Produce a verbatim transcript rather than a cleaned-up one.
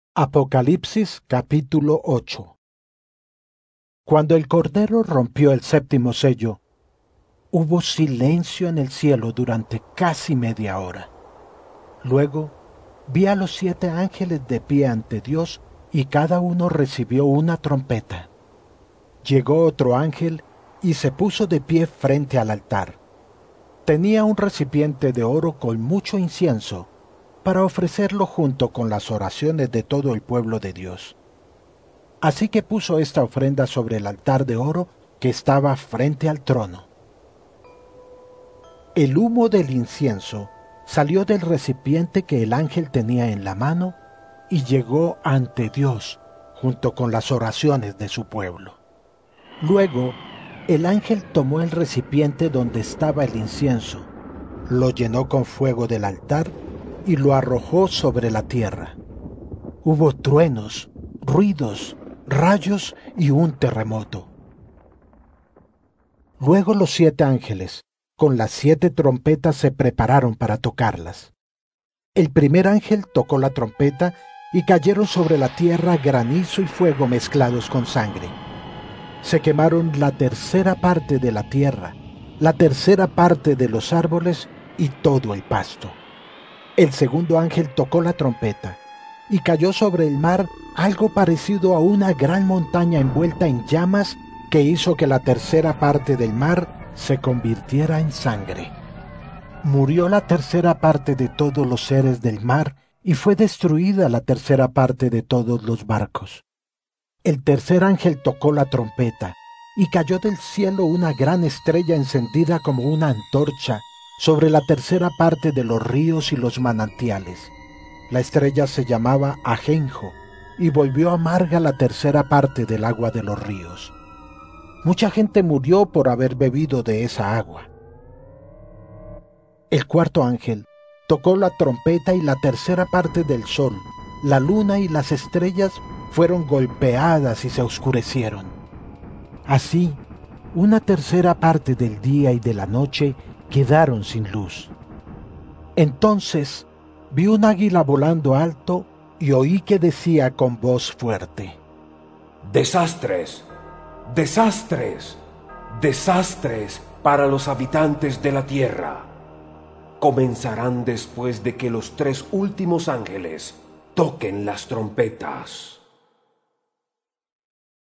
Apocalipsis capítulo ocho. Cuando el Cordero rompió el séptimo sello, hubo silencio en el cielo durante casi media hora. Luego vi a los siete ángeles de pie ante Dios y cada uno recibió una trompeta. Llegó otro ángel y se puso de pie frente al altar. Tenía un recipiente de oro con mucho incienso para ofrecerlo junto con las oraciones de todo el pueblo de Dios. Así que puso esta ofrenda sobre el altar de oro que estaba frente al trono. El humo del incienso salió del recipiente que el ángel tenía en la mano y llegó ante Dios junto con las oraciones de su pueblo. Luego, el ángel tomó el recipiente donde estaba el incienso, lo llenó con fuego del altar y lo arrojó sobre la tierra. Hubo truenos, ruidos, rayos y un terremoto. Luego los siete ángeles, con las siete trompetas, se prepararon para tocarlas. El primer ángel tocó la trompeta y cayeron sobre la tierra granizo y fuego mezclados con sangre. Se quemaron la tercera parte de la tierra, la tercera parte de los árboles y todo el pasto. El segundo ángel tocó la trompeta y cayó sobre el mar algo parecido a una gran montaña envuelta en llamas que hizo que la tercera parte del mar se convirtiera en sangre. Murió la tercera parte de todos los seres del mar y fue destruida la tercera parte de todos los barcos. El tercer ángel tocó la trompeta y cayó del cielo una gran estrella encendida como una antorcha sobre la tercera parte de los ríos y los manantiales. La estrella se llamaba Ajenjo y volvió amarga la tercera parte del agua de los ríos. Mucha gente murió por haber bebido de esa agua. El cuarto ángel tocó la trompeta y la tercera parte del sol, la luna y las estrellas fueron golpeadas y se oscurecieron. Así, una tercera parte del día y de la noche quedaron sin luz. Entonces vi un águila volando alto y oí que decía con voz fuerte: ¡Desastres! ¡Desastres! ¡Desastres para los habitantes de la tierra! Comenzarán después de que los tres últimos ángeles toquen las trompetas.